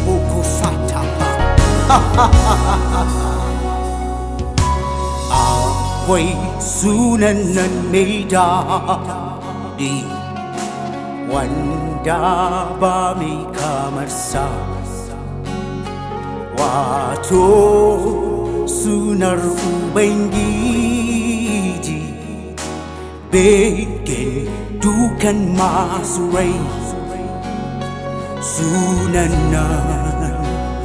Boko Satapa. Akwai sunan nan mai daɗi wanda ba mai kamar sa, wato sunar Ubangiji begen dukan masu rai. Sunan nan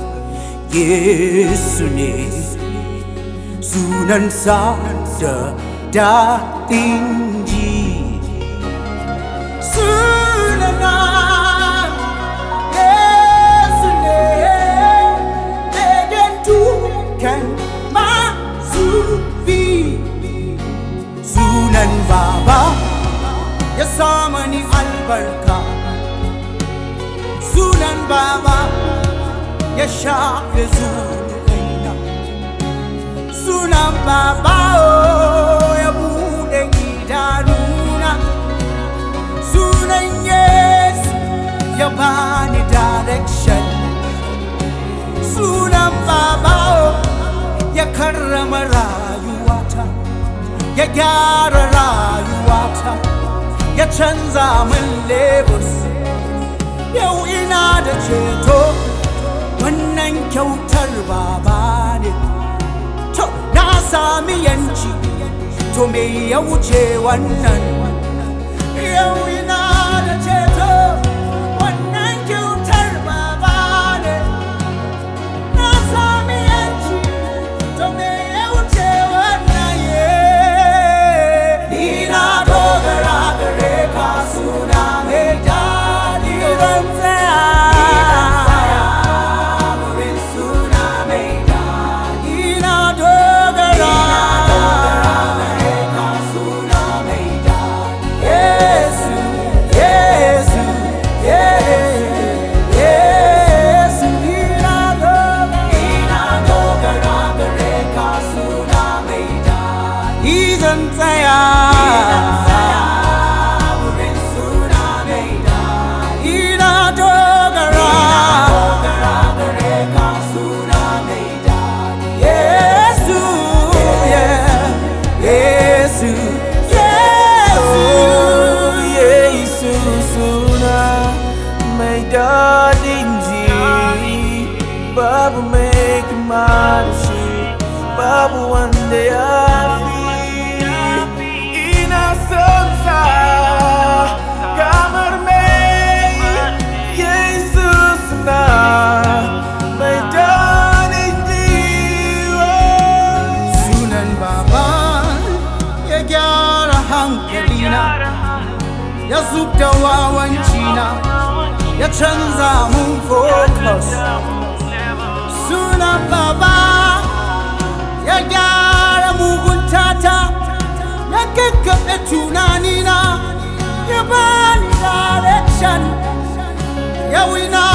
Yesu ne, sunansa da daɗin ji. Sunan nan Yesu ne, begen dukan masu bi. Sunan Baba ya sa mani albarka, sunan Baba ya shafe zunubaina, sunan Baba ya buɗe idanuna, sunan Yesu ya bani direction, sunan Baba ya karrama rayuwata, ya gyara rayuwata, ya canza min labels. Yau ina da ceto, wannan kyautar Baba ne. To na sami yanci, to me ya wuce wannan? Yau ina da ceto, wannan kyautar Baba ne. Na sami yanci, to me ya wuce wannan? Ina dogara gare ka, suna mai daɗi. Babu mai kama da shi, babu wanda ya fi. Ina son sa kamar mai Yesu suna mai daɗin ji. Sunan Baba ya gyara hankalina, ya zubda wawancina, ya canza mun focus. Sunan Baba ya gyara muguntata, ya kakkaɓe tunanina, ya bani direction. Yau ina